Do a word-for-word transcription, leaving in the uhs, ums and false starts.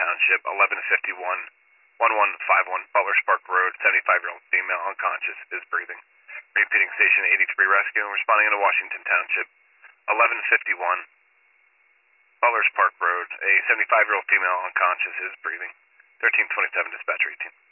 Township, eleven fifty-one, one one five one Butler Spark Road, seventy-five-year-old female, unconscious, is breathing. Repeating Station eighty-three Rescue, responding into Washington Township, eleven fifty-one Butler Spark Road, a seventy-five-year-old female, unconscious, is breathing. thirteen twenty-seven Dispatcher eighteen.